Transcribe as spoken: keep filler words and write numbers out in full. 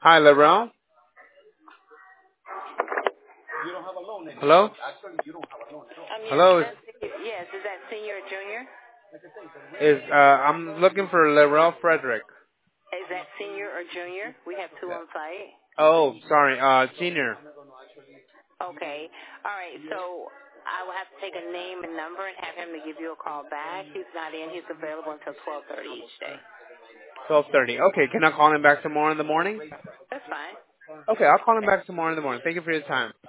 Hi, Laurel. Hello? Um, yes, is Hello. Is, that yes, is that senior or junior? is uh, I'm looking for Laurel Frederick. Is that senior or junior? We have two on site. Oh, sorry. Uh, senior. Okay. All right. So I will have to take a name and number and have him to give you a call back. He's not in. He's available until twelve thirty each day. twelve thirty. Okay, can I call him back tomorrow in the morning? That's fine. Okay, I'll call him back tomorrow in the morning. Thank you for your time.